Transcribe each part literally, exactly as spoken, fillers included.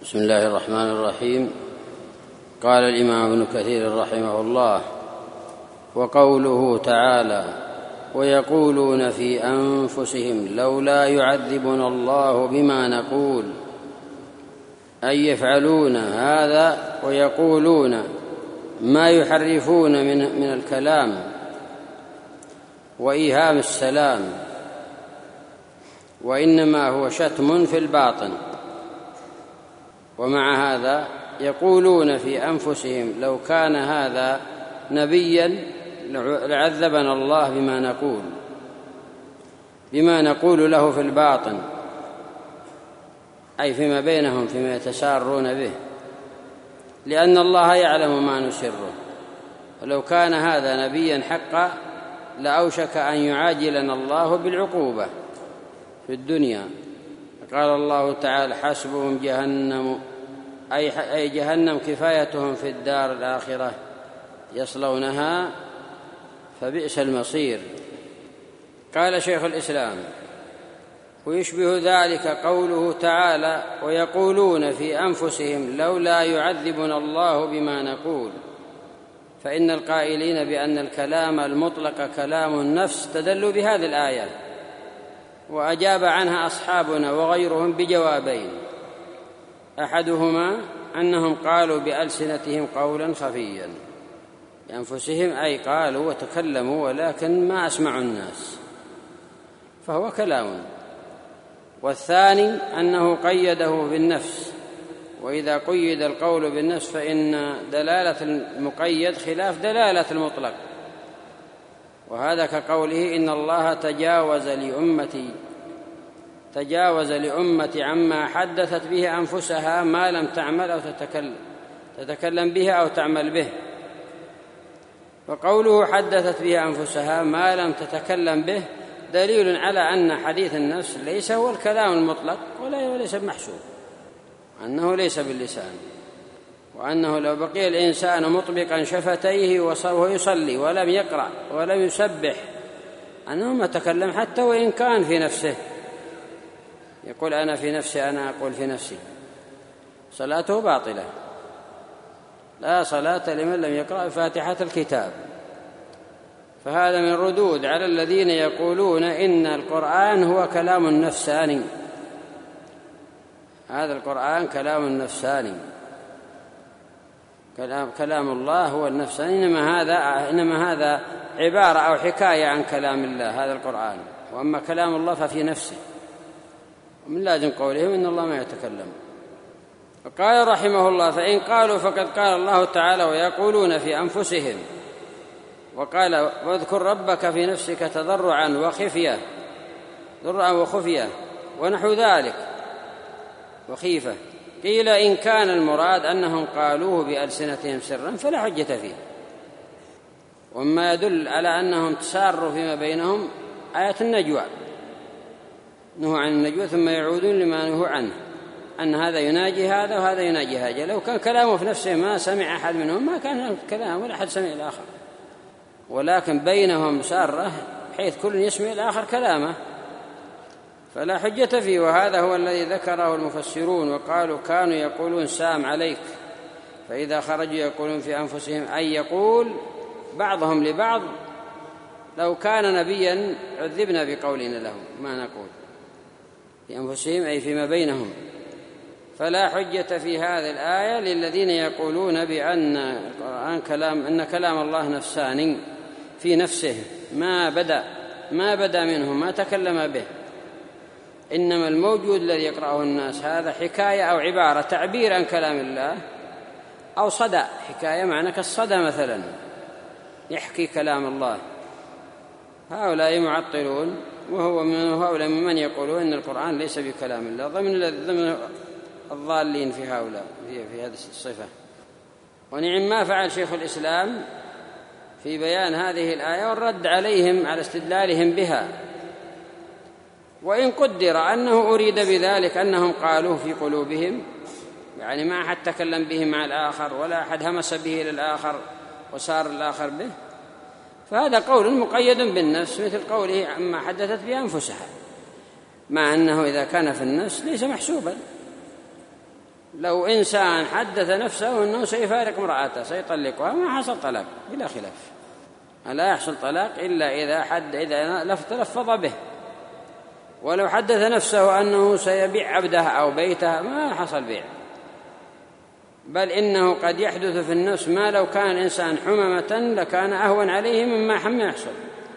بسم الله الرحمن الرحيم. قال الإمام ابن كثير رحمه الله: وقوله تعالى: ويقولون في أنفسهم لولا يعذبنا الله بما نقول، أي يفعلون هذا ويقولون ما يحرفون من, من الكلام وإيهام السلام، وإنما هو شتم في الباطن. ومع هذا يقولون في أنفسهم لو كان هذا نبيا لعذبنا الله بما نقول بما نقول له في الباطن، أي فيما بينهم فيما يتسارون به، لأن الله يعلم ما نسره. ولو كان هذا نبيا حقا لأوشك أن يعاجلنا الله بالعقوبة في الدنيا. قال الله تعالى: حسبهم جهنم، أي جهنم كفايتهم في الدار الآخرة يصلونها فبئس المصير. قال شيخ الإسلام: ويشبه ذلك قوله تعالى: ويقولون في أنفسهم لولا يعذبنا الله بما نقول، فإن القائلين بأن الكلام المطلق كلام النفس تدلوا بهذه الآية، وأجاب عنها أصحابنا وغيرهم بجوابين: أحدهما أنهم قالوا بألسنتهم قولا خفيا بأنفسهم، أي قالوا وتكلموا ولكن ما أسمعوا الناس فهو كلام. والثاني أنه قيده بالنفس، وإذا قيد القول بالنفس فإن دلالة المقيد خلاف دلالة المطلق، وهذا كقوله: إن الله تجاوز لأمتي تجاوز لأمتي عما حدثت به أنفسها ما لم تعمل أو تتكلم تتكلم به أو تعمل به. وقوله حدثت به أنفسها ما لم تتكلم به دليل على أن حديث النفس ليس هو الكلام المطلق ولا ليس بمحسوب، أنه ليس باللسان، وأنه لو بقي الإنسان مطبقا شفتيه وهو يصلي ولم يقرأ ولم يسبح أنه ما تكلم، حتى وإن كان في نفسه يقول أنا في نفسي أنا أقول في نفسي، صلاته باطلة. لا صلاة لمن لم يقرأ فاتحة الكتاب. فهذا من ردود على الذين يقولون إن القرآن هو كلام نفساني. هذا القرآن كلام نفساني، كلام, كلام الله هو النفساني، إنما هذا, إنما هذا عبارة أو حكاية عن كلام الله هذا القرآن، وأما كلام الله ففي نفسه. ومن لازم قولهم إن الله ما يتكلم. وقال رحمه الله: فإن قالوا فقد قال الله تعالى: ويقولون في أنفسهم، وقال: واذكر ربك في نفسك تضرعا وخفية ضرعا وخفية ونحو ذلك وخيفة. قيل إن كان المراد أنهم قالوه بألسنتهم سرا فلا حجة فيه. وما يدل على أنهم تساروا فيما بينهم آية النجوى، نهوا عن النجوى ثم يعودون لما نهوا عنه، أن هذا يناجي هذا وهذا يناجي هذا. لو كان كلامه في نفسه ما سمع أحد منهم ما كان كلام ولا أحد سمع الآخر، ولكن بينهم سارة حيث كل يسمع الآخر كلامه فلا حجة فيه. وهذا هو الذي ذكره المفسرون، وقالوا كانوا يقولون سام عليك، فإذا خرجوا يقولون في أنفسهم، أي يقول بعضهم لبعض لو كان نبيا عذبنا بقولنا له ما نقول في أنفسهم، أي فيما بينهم. فلا حجة في هذه الآية للذين يقولون بأن القرآن كلام أن كلام الله نفساني في نفسه ما بدأ ما بدأ منه ما تكلم به، إنما الموجود الذي يقرأه الناس هذا حكاية أو عبارة تعبير عن كلام الله، أو صدى، حكاية معنى كالصدى مثلا يحكي كلام الله. هؤلاء معطلون، وهو من هؤلاء من يقولون إن القرآن ليس بكلام الله، ضمن ضمن الضالين في هؤلاء في, في هذه الصفة. ونعم ما فعل شيخ الإسلام في بيان هذه الآية والرد عليهم على استدلالهم بها. وإن قدر أنه أريد بذلك أنهم قالوه في قلوبهم، يعني ما أحد تكلم به مع الآخر ولا أحد همس به للآخر وصار الآخر به، فهذا قول مقيد بالنفس مثل قوله عما حدثت بأنفسها، مع أنه إذا كان في النفس ليس محسوبا، لو إنسان حدث نفسه أنه سيفارق امرأته سيطلقها ما حصل طلاق بلا خلاف، لا يحصل طلاق إلا إذا حد إذا تلفظ به. ولو حدث نفسه أنه سيبيع عبده أو بيته ما حصل بيع، بل إنه قد يحدث في النفس ما لو كان الإنسان حممة لكان أهون عليه مما حم يحصل.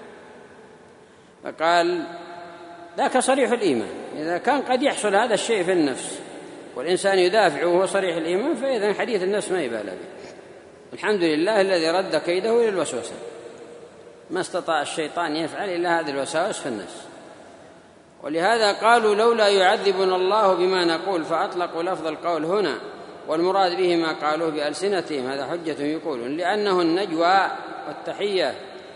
فقال ذاك صريح الإيمان. إذا كان قد يحصل هذا الشيء في النفس والإنسان يدافع وهو صريح الإيمان فإذا حديث النفس ما يبالى به. الحمد لله الذي رد كيده إلى الوسوسة، ما استطاع الشيطان يفعل إلا هذه الوساوس في النفس. ولهذا قالوا لولا يعذبنا الله بما نقول فأطلقوا لفظ القول هنا، والمراد به ما قالوه بألسنتهم، هذا حجة يقولون، لأنه النجوى والتحية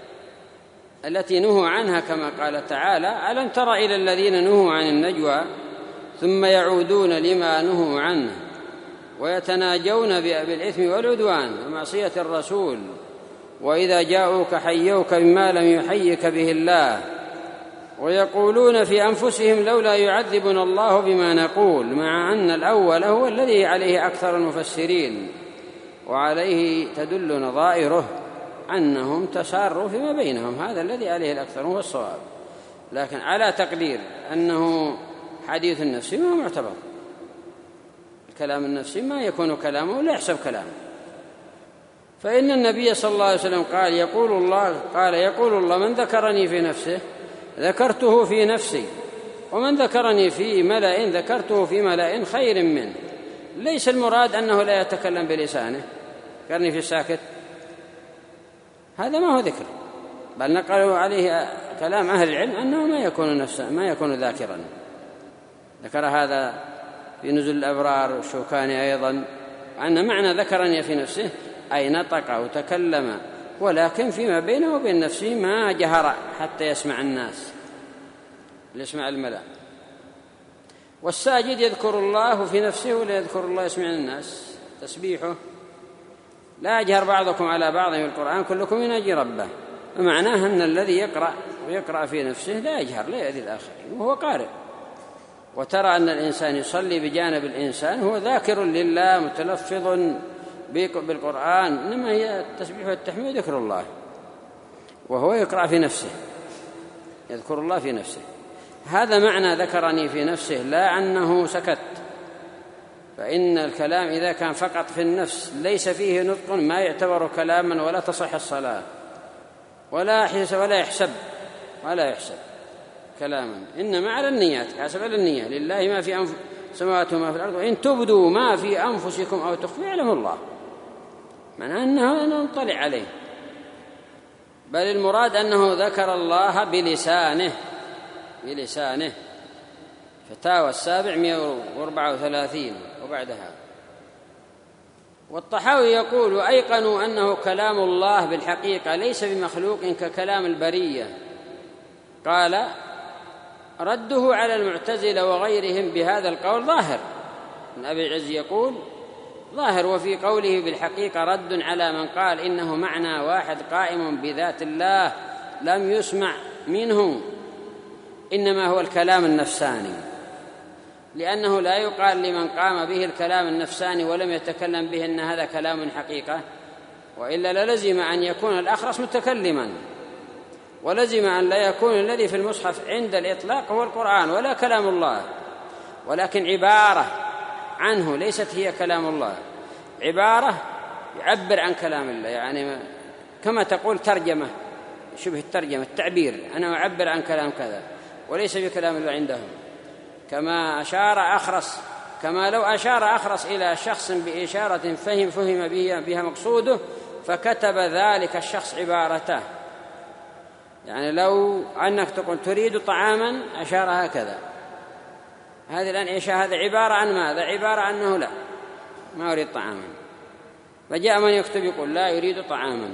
التي نهوا عنها كما قال تعالى: ألم تر إلى الذين نهوا عن النجوى ثم يعودون لما نهوا عنه ويتناجون بالإثم والعدوان ومعصية الرسول وإذا جاءوك حيوك بما لم يحيك به الله ويقولون في أنفسهم لولا يعذبنا الله بما نقول، مع أن الأول هو الذي عليه أكثر المفسرين وعليه تدل نظائره أنهم تساروا فيما بينهم، هذا الذي عليه الأكثر هو الصواب. لكن على تقدير أنه حديث النفس ما معتبر، الكلام النفسي ما يكون كلامه ولا يحسب كلامه. فإن النبي صلى الله عليه وسلم قال يقول الله قال يقول الله من ذكرني في نفسه ذكرته في نفسي، ومن ذكرني في ملأ ذكرته في ملأ خير منه. ليس المراد أنه لا يتكلم بلسانه، ذكرني في الساكت، هذا ما هو ذكر، بل نقلوا عليه كلام أهل العلم أنه ما يكون نفسه ما يكون ذاكرا. ذكر هذا في نزل الأبرار الشوكاني أيضا، أن معنى ذكرني في نفسه أي نطق وتكلم، ولكن فيما بينه وبين نفسه ما جهر حتى يسمع الناس، يسمع الملأ. والساجد يذكر الله في نفسه ولا يذكر الله يسمع الناس، تسبيحه لا يجهر بعضكم على بعض في القرآن كلكم يناجي ربه، ومعناه أن الذي يقرأ ويقرأ في نفسه لا يجهر لا يؤذي الآخرين وهو قارئ. وترى أن الإنسان يصلي بجانب الإنسان هو ذاكر لله متلفظ بالقرآن، إنما هي التسبيح والتحميد ذكر الله، وهو يقرأ في نفسه يذكر الله في نفسه. هذا معنى ذكرني في نفسه، لا أنه سكت. فإن الكلام إذا كان فقط في النفس ليس فيه نطق ما يعتبر كلاما ولا تصح الصلاة ولا يحسب ولا يحسب ولا يحسب كلاما، إنما على النيات، حسب النية. لله ما في أنف سماوات وما في الأرض وإن تبدوا ما في أنفسكم أو تخفوا يعلم الله، معناه أنه نطلع عليه. بل المراد أنه ذكر الله بلسانه بلسانه. فتاوى السابع مئة وأربعة وثلاثين وبعدها. والطحاوي يقول أيقنوا أنه كلام الله بالحقيقة ليس بمخلوق ككلام البرية. قال رده على المعتزلة وغيرهم بهذا القول ظاهر. ابن أبي العز يقول ظاهر، وفي قوله بالحقيقة رد على من قال إنه معنى واحد قائم بذات الله لم يسمع منه، إنما هو الكلام النفساني، لأنه لا يقال لمن قام به الكلام النفساني ولم يتكلم به إن هذا كلام حقيقة، وإلا للزم أن يكون الأخرس متكلما، ولزم أن لا يكون الذي في المصحف عند الإطلاق هو القرآن ولا كلام الله، ولكن عبارة عنه ليست هي كلام الله، عبارة يعبر عن كلام الله، يعني كما تقول ترجمة، شبه الترجمة التعبير، أنا أعبر عن كلام كذا وليس بكلام الله عندهم. كما أشار أخرس كما لو أشار أخرس إلى شخص بإشارة فهم فهم بها مقصوده فكتب ذلك الشخص عبارته، يعني لو أنك تقول تريد طعاما أشار هكذا، هذه الآن إيش هذا عبارة عن ماذا؟ عبارة أنه لا ما أريد طعاما، فجاء من يكتب يقول لا يريد طعاما،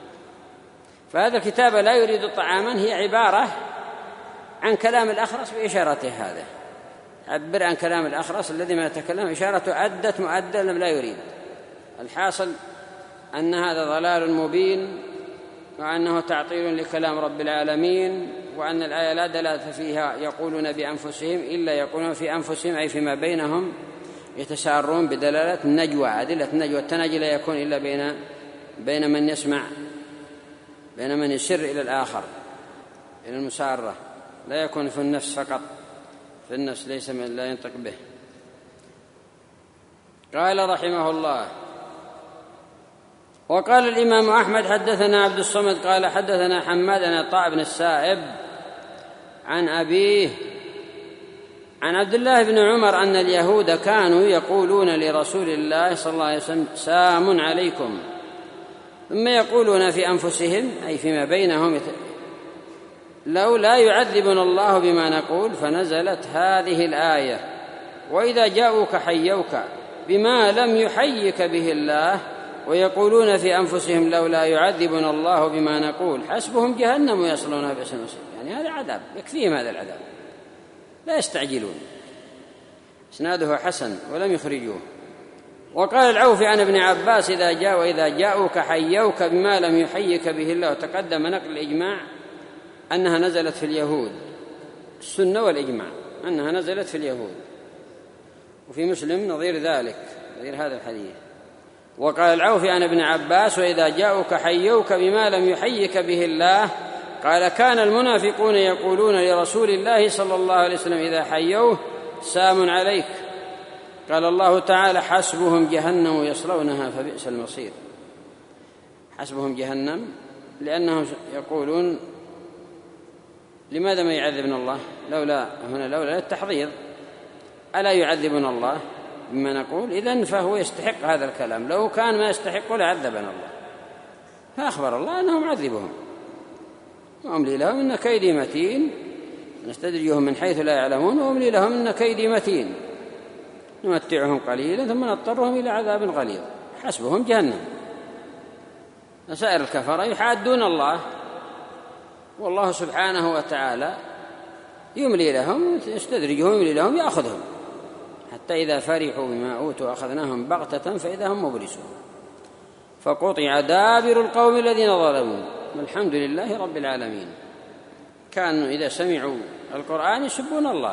فهذا الكتاب لا يريد طعاما هي عبارة عن كلام الأخرس بإشارته، هذا عبر عن كلام الأخرس الذي ما يتكلم إشارته أدت مؤدى لم لا يريد. الحاصل أن هذا ضلال مبين، وأنه تعطيل لكلام رب العالمين، وأن الآية لا دلالة فيها يقولون بأنفسهم إلا يقولون في أنفسهم أي فيما بينهم يتسارون بدلالة النجوى. أدلة النجوى التناجي لا يكون إلا بين بين من يسمع، بين من يسر إلى الآخر، إلى المسارة، لا يكون في النفس فقط، في النفس ليس من لا ينطق به. قال رحمه الله: وقال الإمام أحمد حدثنا عبد الصمد قال حدثنا حماد بن عطاء بن السائب عن أبيه عن عبد الله بن عمر أن اليهود كانوا يقولون لرسول الله صلى الله عليه وسلم: سام عليكم، ثم يقولون في أنفسهم أي فيما بينهم: لو لا يعذبنا الله بما نقول، فنزلت هذه الآية: وإذا جاءوك حيوك بما لم يحيك به الله، ويقولون في أنفسهم: لو لا يعذبنا الله بما نقول، حسبهم جهنم يصلونها بئس المصير. يعني هذا عذاب، يكفيهم هذا العذاب، لا يستعجلون. إسناده حسن ولم يخرجوه. وقال العوفي عن ابن عباس: إذا جاء وإذا جاءوك حيوك بما لم يحيك به الله. وتقدم نقل الإجماع أنها نزلت في اليهود، السنة والإجماع أنها نزلت في اليهود، وفي مسلم نظير ذلك، نظير هذا الحديث. وقال العوفي عن ابن عباس: وإذا جاءوك حيوك بما لم يحيك به الله. قال: كان المنافقون يقولون لرسول الله صلى الله عليه وسلم إذا حيوه: سام عليك. قال الله تعالى: حسبهم جهنم يصلونها فبئس المصير. حسبهم جهنم لأنهم يقولون: لماذا ما يعذبنا الله؟ لولا هنا لولا التحضير، ألا يعذبنا الله بما نقول؟ إذن فهو يستحق هذا الكلام، لو كان ما يستحق لعذبنا الله. فأخبر الله أنه معذبهم. وأملي لهم إن كيدي متين، نستدرجهم من حيث لا يعلمون، وأملي لهم إن كيدي متين، نمتعهم قليلا ثم نضطرهم إلى عذاب غليظ. حسبهم جهنم. سائر الكفرة يحادون الله، والله سبحانه وتعالى يملي لهم، يستدرجهم، يملي لهم، يأخذهم حتى إذا فرحوا بما أوتوا أخذناهم بغتة فإذا هم مبلسون. فقطع دابر القوم الذين ظلموا، والحمد لله رب العالمين. كانوا إذا سمعوا القرآن يسبون الله.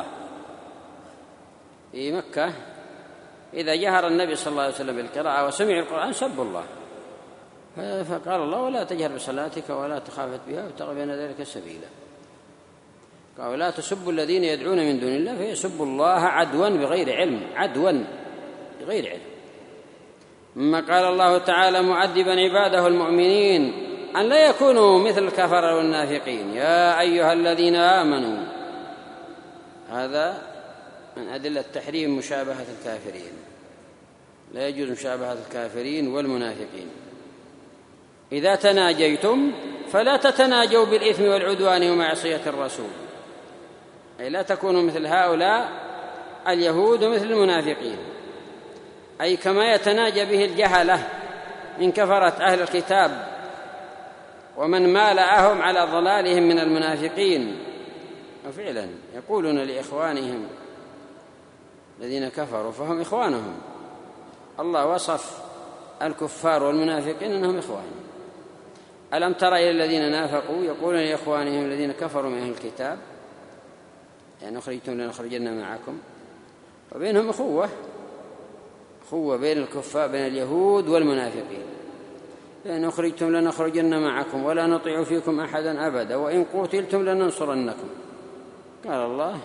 في مكة إذا جهر النبي صلى الله عليه وسلم بالقراءة وسمعوا القرآن سبوا الله، فقال الله: ولا تجهر بصلاتك ولا تخافت بها وابتغ بين ذلك سبيلا. قال: ولا تسبوا الذين يدعون من دون الله فيسبوا الله عدوا بغير علم، عدوا بغير علم. ثم قال الله تعالى معذبا عباده المؤمنين أن لا يكونوا مثل الكفرة والمنافقين: يا أيها الذين آمنوا. هذا من أدلة تحريم مشابهة الكافرين، لا يجوز مشابهة الكافرين والمنافقين. إذا تناجيتم فلا تتناجوا بالإثم والعدوان ومعصية الرسول، أي لا تكونوا مثل هؤلاء اليهود ومثل المنافقين، أي كما يتناجى به الجهلة من كفرة أهل الكتاب ومن مالأهم على ضلالهم من المنافقين. وفعلا يقولون لإخوانهم الذين كفروا فهم إخوانهم. الله وصف الكفار والمنافقين أنهم إخوان. ألم تر إلى الذين نافقوا يقولون لإخوانهم الذين كفروا من أهل الكتاب: يعني أخرجتم لنخرجن معكم. وبينهم أخوة، أخوة بين الكفار، بين اليهود والمنافقين. لأن أخرجتم لنخرجن معكم ولا نطيع فيكم أحدا أبدا وإن قتلتم لننصرنكم. قال الله: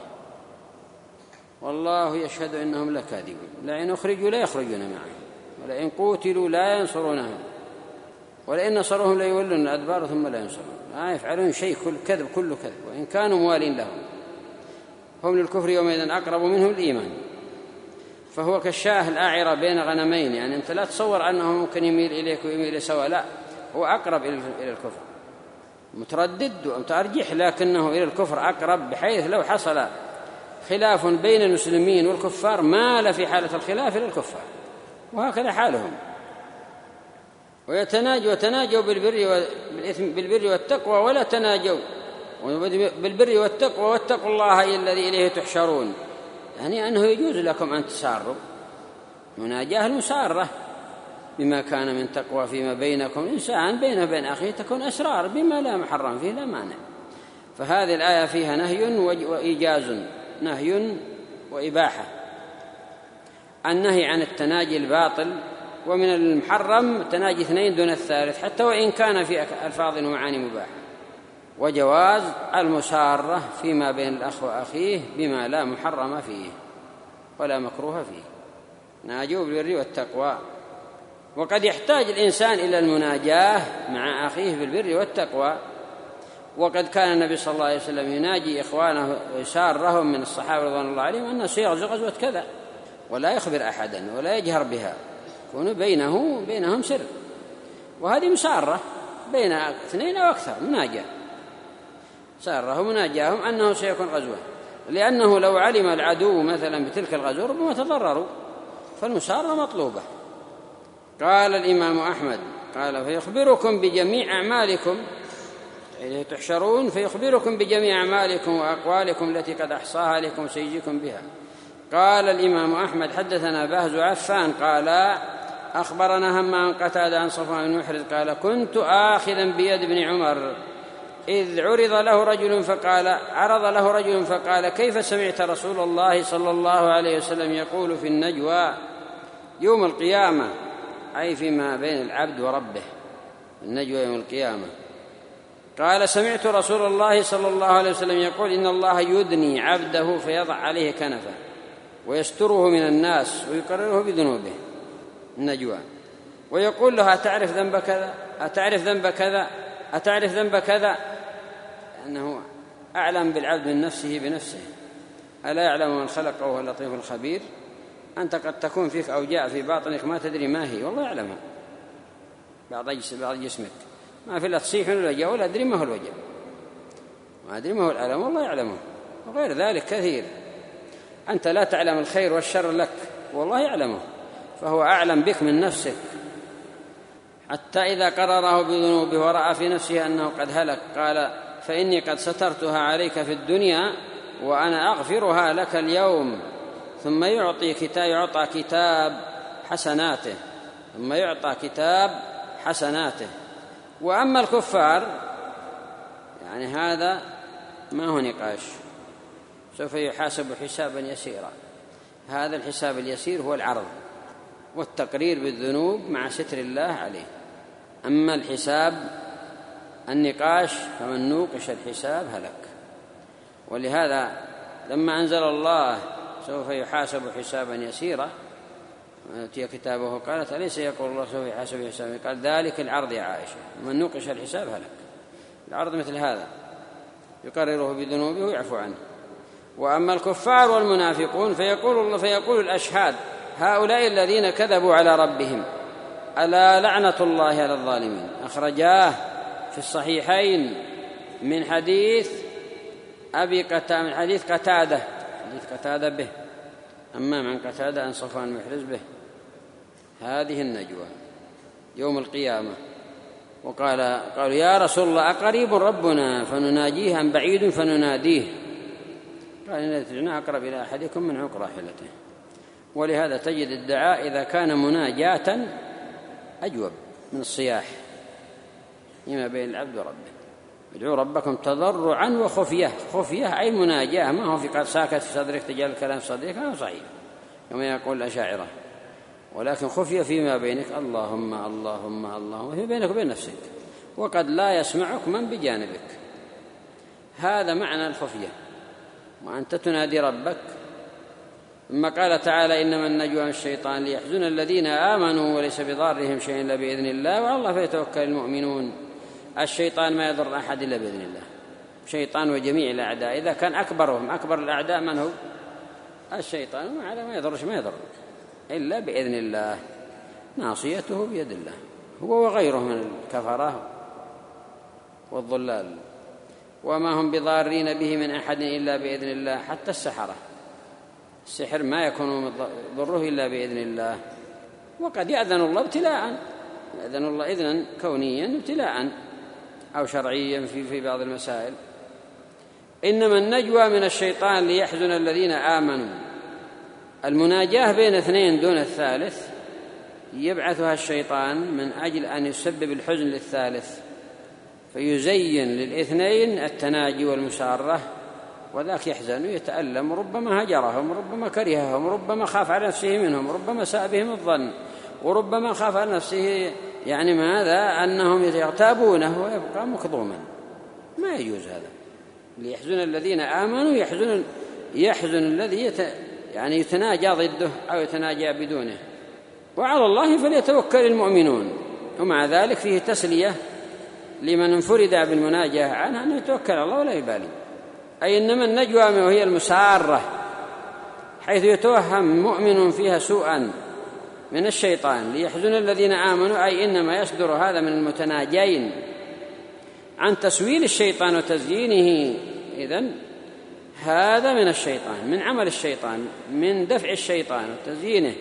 والله يشهد إنهم لكاذبون، لئن أخرجوا لا يخرجون معهم ولئن قتلوا لا ينصرونهم ولئن نصروهم لا يولون الأدبار ثم لا ينصرون. لا يفعلون شيء، كل كذب، كله كذب، وإن كانوا موالين لهم. هم للكفر يومئذ أقرب منهم الإيمان. فهو كالشاه الآعرة بين غنمين، يعني أنت لا تصور أنه ممكن يميل إليك ويميل سوا، لا، هو أقرب إلى الكفر، متردد ومتأرجح لكنه إلى الكفر أقرب، بحيث لو حصل خلاف بين المسلمين والكفار مال في حالة الخلاف إلى الكفار، وهكذا حالهم. ويتناجوا وتناجوا بالبر والإثم، بالبر والتقوى، ولا تناجوا بالبر والتقوى واتقوا الله الذي إليه تحشرون. يعني أنه يجوز لكم أن تساروا، مناجاة المسارة بما كان من تقوى فيما بينكم، إنسان بينه وبين أخيه تكون أسرار بما لا محرم فيه لا مانع. فهذه الآية فيها نهي وإيجاز، نهي وإباحة. النهي عن التناجي الباطل، ومن المحرم تناجي اثنين دون الثالث حتى وإن كان في ألفاظ ومعاني مباحة، وجواز المسارة فيما بين الأخ وأخيه بما لا محرم فيه ولا مكروه فيه. ناجوا بالبر والتقوى. وقد يحتاج الإنسان إلى المناجاة مع أخيه بالبر والتقوى، وقد كان النبي صلى الله عليه وسلم يناجي إخوانه ويسارهم من الصحابة رضوان الله عليهم أنه سيغزو غزوة كذا، ولا يخبر أحدا ولا يجهر بها، يكون بينه بينهم سر، وهذه مسارة بين اثنين أو أكثر، مناجاة ساره مناجاهم أنه سيكون غزوة، لأنه لو علم العدو مثلا بتلك الغزوة ربما تضرروا، فالمسارة مطلوبة. قال الإمام أحمد قال فيخبركم بجميع أعمالكم، إليه تحشرون، فيخبركم بجميع أعمالكم وأقوالكم التي قد أحصاها لكم سيجيكم بها. قال الإمام أحمد حدثنا بهز عفان قال أخبرنا همام قتادة عن صفوان بن محرز قال كنت آخذا بيد ابن عمر إذ عرض له رجل فقال عرض له رجل فقال كيف سمعت رسول الله صلى الله عليه وسلم يقول في النجوى يوم القيامة، أي فيما بين العبد وربه، النجوى يوم القيامة. قال سمعت رسول الله صلى الله عليه وسلم يقول إن الله يدني عبده فيضع عليه كنفه ويستره من الناس ويقرره بذنوبه، النجوى، ويقول له أتعرف ذنب كذا، أتعرف ذنب كذا، أتعرف ذنب كذا، أنه أعلم بالعبد من نفسه بنفسه. ألا يعلم من خلق وهو اللطيف الخبير؟ أنت قد تكون فيك أوجاع في باطنك ما تدري ما هي، والله يعلمها، بعض جسمك ما في لا تصيح ولا وجع ولا أدري ما هو الوجع، ما أدري ما هو الألم، والله يعلمه، وغير ذلك كثير. أنت لا تعلم الخير والشر لك، والله يعلمه، فهو أعلم بك من نفسك. حتى إذا قرره بذنوبه ورأى في نفسه أنه قد هلك قال فإني قد سترتها عليك في الدنيا وأنا أغفرها لك اليوم، ثم يعطي كتاب يعطى كتاب حسناته ثم يعطى كتاب حسناته. وأما الكفار يعني هذا ما هو نقاش، سوف يحاسب حسابا يسيرا. هذا الحساب اليسير هو العرض والتقرير بالذنوب مع ستر الله عليه. أما الحساب النقاش فمن نوقش الحساب هلك. ولهذا لما أنزل الله سوف يحاسب حسابا يسيرا ويأتي كتابه قالت أليس يقول الله سوف يحاسب حسابا، قال ذلك العرض يا عائشة، من نوقش الحساب هلك. العرض مثل هذا يقرره بذنوبه ويعفو عنه. وأما الكفار والمنافقون فيقول الله فيقول الأشهاد هؤلاء الذين كذبوا على ربهم ألا لعنة الله على الظالمين. أخرجاه في الصحيحين من حديث أبي قتادة من حديث قتادة حديث قتادة به أمام عن قتادة عن صفوان بن محرز به. هذه النجوى يوم القيامة. وقال قالوا يا رسول الله أقريب ربنا فنناجيه أم بعيد فنناديه؟ قال إن تجعلنا أقرب إلى أحدكم من عقر راحلته. ولهذا تجد الدعاء إذا كان مناجاة أجوب من الصياح فيما بين العبد وربه. ادعوا ربكم تضرعا وخفية، خفية أي مناجاة، ما هو في قد ساكت في صدرك تجعل الكلام في صدرك، هذا صحيح كما يقول الأشاعرة، ولكن خفية فيما بينك اللهم اللهم اللهم في بينك وبين نفسك، وقد لا يسمعك من بجانبك. هذا معنى الخفية، وأنت تنادي ربك. ثم قال تعالى إنما النجوى من الشيطان ليحزن الذين آمنوا وليس بضارهم شيء إلا بإذن الله وعلى الله فيتوكل المؤمنون. الشيطان ما يضر أحد إلا بإذن الله، شيطان وجميع الأعداء. إذا كان أكبرهم أكبر الأعداء من هو؟ الشيطان، وعلى ما يضرش ما يضر إلا بإذن الله، ناصيته بيد الله، هو وغيره من الكفرة والضلال. وما هم بضارين به من أحد إلا بإذن الله. حتى السحرة السحر ما يكون ضره إلا بإذن الله. وقد يأذن الله ابتلاء، يأذن الله إذنا كونيا ابتلاء أو شرعيا في في بعض المسائل. إنما النجوى من الشيطان ليحزن الذين آمنوا. المناجاة بين اثنين دون الثالث يبعثها الشيطان من أجل أن يسبب الحزن للثالث، فيزين للاثنين التناجي والمسارة وذاك يحزن ويتألم، وربما هجرهم، وربما كرههم، وربما خاف على نفسه منهم، وربما ساء بهم الظن، وربما خاف على نفسه يعني ماذا أنهم يغتابونه ويبقى مكظوما. ما يجوز هذا. ليحزن الذين آمنوا يحزن يحزن الذي يت يعني يتناجى ضده أو يتناجى بدونه. وعلى الله فليتوكل المؤمنون. ومع ذلك فيه تسلية لمن انفرد بالمناجاة عنه أنه يتوكل على الله ولا يبالي. أي إنما النجوى وهي المسارة حيث يتوهم مؤمن فيها سوءا من الشيطان ليحزن الذين آمنوا، أي إنما يصدر هذا من المتناجين عن تسويل الشيطان وتزيينه. إذن هذا من الشيطان، من عمل الشيطان، من دفع الشيطان وتزيينه.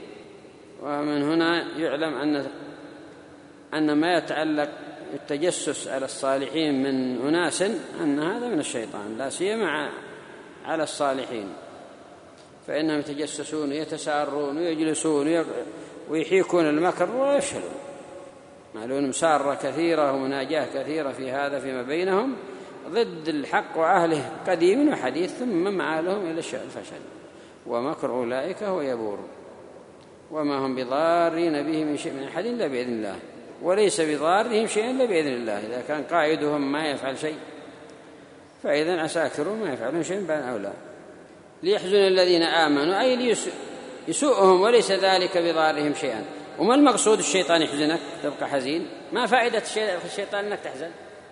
ومن هنا يعلم أن أن ما يتعلق بالتجسس على الصالحين من أناس أن هذا من الشيطان، لا سيما على الصالحين، فإنهم يتجسسون ويتسارون ويجلسون ويحيكون المكر ويفشلون. معلوم مسارة كثيرة ومناجاة كثيرة في هذا فيما بينهم ضد الحق وأهله قديم وحديث، ثم معالهم إلى الفشل. ومكر أولئك هو يبور، وما هم بضارين به من شيء من أحد إلا بإذن الله، وليس بضارهم شيئا إلا بإذن الله. إذا كان قائدهم ما يفعل شيء فإذا عساكرون ما يفعلون شيء بان أولى. ليحزن الذين آمنوا أي ليسوءهم وليس ذلك بضارهم شيئا. وما المقصود الشيطان يحزنك تبقى حزين؟ ما فائدة الشيطان أنك تحزن؟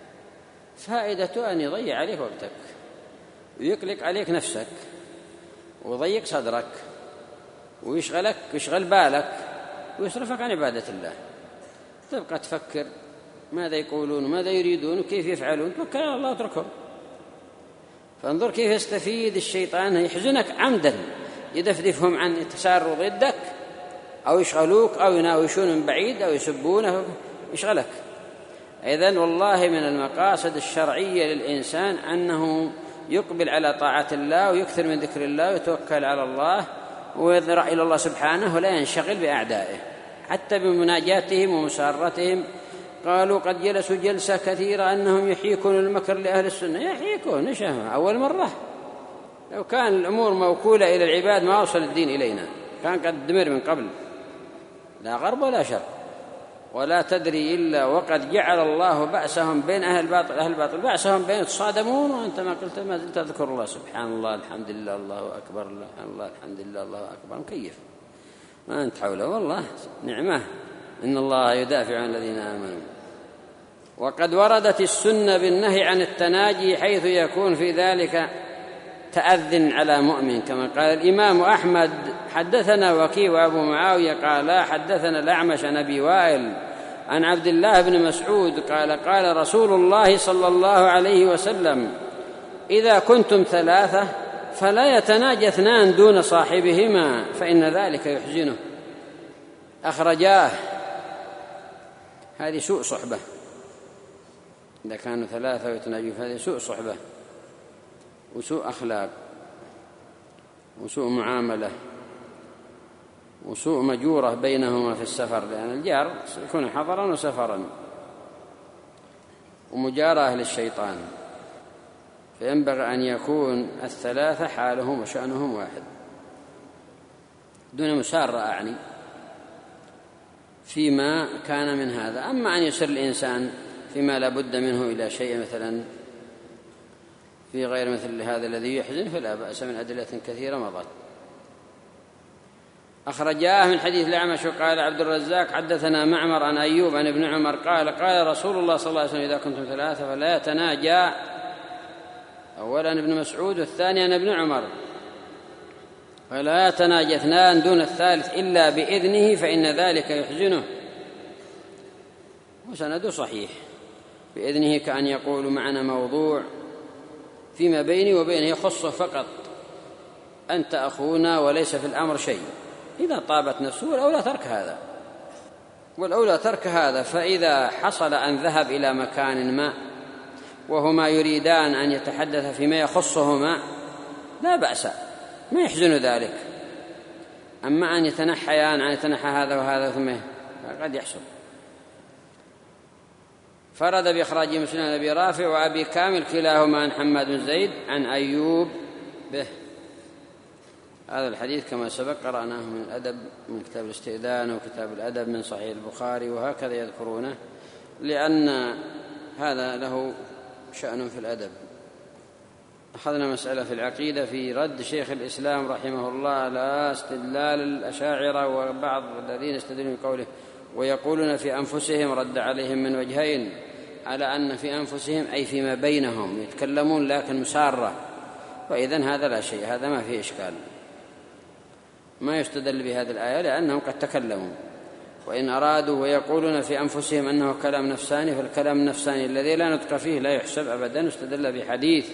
فائدته أن يضيع عليك وقتك ويقلق عليك نفسك ويضيق صدرك ويشغلك ويشغل بالك ويصرفك عن عبادة الله. تبقى تفكر ماذا يقولون وماذا يريدون وكيف يفعلون، توكل على الله واتركهم. فانظر كيف يستفيد الشيطان، يحزنك عمدا، يدفدفهم عن التسار ضدك أو يشغلوك أو يناوشون من بعيد أو يسبونه، يشغلك. إذن والله من المقاصد الشرعية للإنسان أنه يقبل على طاعة الله ويكثر من ذكر الله ويتوكل على الله ويذرع إلى الله سبحانه ولا ينشغل بأعدائه حتى بمناجاتهم ومسارتهم. قالوا قد جلسوا جلسة كثيرة أنهم يحيكون المكر لأهل السنة. يحيكون نشأ أول مرة؟ لو كان الأمور موكولة إلى العباد ما وصل الدين إلينا، كان قد دمر من قبل، لا غرب ولا شرق. ولا تدري إلا وقد جعل الله بأسهم بين أهل الباطل أهل الباطل بأسهم بين يتصادمون وأنت ما قلت ما زلت تذكر الله سبحان الله الحمد لله الله أكبر سبحان الله الحمد لله الله أكبر مكيف ما أنت حوله. والله نعمة إن الله يدافع عن الذين آمنوا. وقد وردت السنة بالنهي عن التناجي حيث يكون في ذلك تأذن على مؤمن، كما قال الإمام أحمد حدثنا وكيع وأبو معاوية قال حدثنا الأعمش عن أبي وائل عن عبد الله بن مسعود قال قال رسول الله صلى الله عليه وسلم إذا كنتم ثلاثة فلا يتناجى اثنان دون صاحبهما فإن ذلك يحزنه. أخرجاه. هذه سوء صحبة، إذا كانوا ثلاثة ويتناجون فهذه سوء صحبة وسوء أخلاق وسوء معاملة وسوء مجورة بينهما في السفر، لأن الجار يكون حضرا وسفرا ومجارة للشيطان، فينبغي أن يكون الثلاثة حالهم وشأنهم واحد دون مسارة أعني فيما كان من هذا. أما أن يسر الإنسان فيما لا بد منه إلى شيء مثلا في غير مثل هذا الذي يحزن فلا بأس من أدلة كثيرة مضت. أخرجاه من حديث الأعمش وقال عبد الرزاق حدثنا معمر عن أيوب عن ابن عمر قال قال رسول الله صلى الله عليه وسلم إذا كنتم ثلاثة فلا يتناجى، أولا ابن مسعود والثاني عن ابن عمر، فلا يتناجى اثنان دون الثالث إلا بإذنه فإن ذلك يحزنه. وسنده صحيح، بإذنه كأن يقول معنا موضوع فيما بيني وبينه يخصه فقط، أنت أخونا وليس في الأمر شيء. إذا طابت نفسه والأولى ترك هذا والأولى ترك هذا فإذا حصل أن ذهب إلى مكان ما وهما يريدان أن يتحدث فيما يخصهما لا بأس، ما يحزن ذلك. أما أن يتنحيان عن يتنحى هذا وهذا ثم قد يحصل. فرد بإخراج مسلم عن أبي رافع وأبي كامل كلاهما عن حماد بن زيد عن أيوب به. هذا الحديث كما سبق قرأناه من الأدب من كتاب الاستئذان وكتاب الأدب من صحيح البخاري، وهكذا يذكرونه لأن هذا له شأن في الأدب. أخذنا مسألة في العقيدة في رد شيخ الإسلام رحمه الله على استدلال الأشاعرة وبعض الذين استدلوا بقوله ويقولون في أنفسهم، رد عليهم من وجهين: على أن في أنفسهم أي فيما بينهم يتكلمون لكن مسارة، وإذن هذا لا شيء، هذا ما فيه إشكال، ما يستدل بهذه الآية لأنهم قد تكلموا. وإن أرادوا ويقولون في أنفسهم أنه كلام نفساني، فالكلام النفساني الذي لا نطق فيه لا يحسب أبدا، استدل بحديث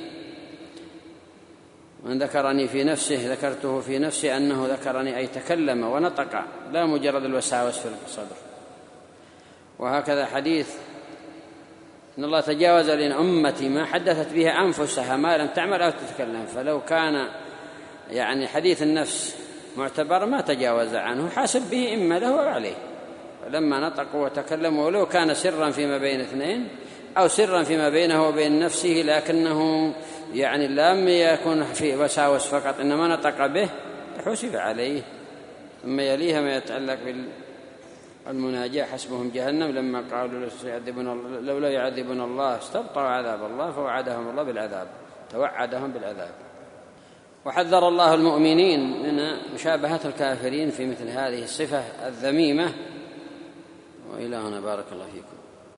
من ذكرني في نفسه ذكرته في نفسي، أنه ذكرني أي تكلم ونطق، لا مجرد الوساوس في الصدر. وهكذا حديث إن الله تجاوز لأن أمتي ما حدثت به أنفسها ما لم تعمل أو تتكلم، فلو كان يعني حديث النفس معتبر ما تجاوز عنه، حاسب به إما له أو عليه. فلما نطقوا وتكلموا ولو كان سرا فيما بين اثنين أو سرا فيما بينه وبين نفسه، لكنه يعني لم يكن في وساوس فقط إنما نطق به، حسب عليه. ثم يليها ما يتعلق بالمناجاة: حسبهم جهنم لما قالوا لولا يعذبنا الله استبطأوا عذاب الله فوعدهم الله بالعذاب، توعدهم بالعذاب. وحذر الله المؤمنين من مشابهة الكافرين في مثل هذه الصفة الذميمة. وإلى هنا بارك الله فيكم.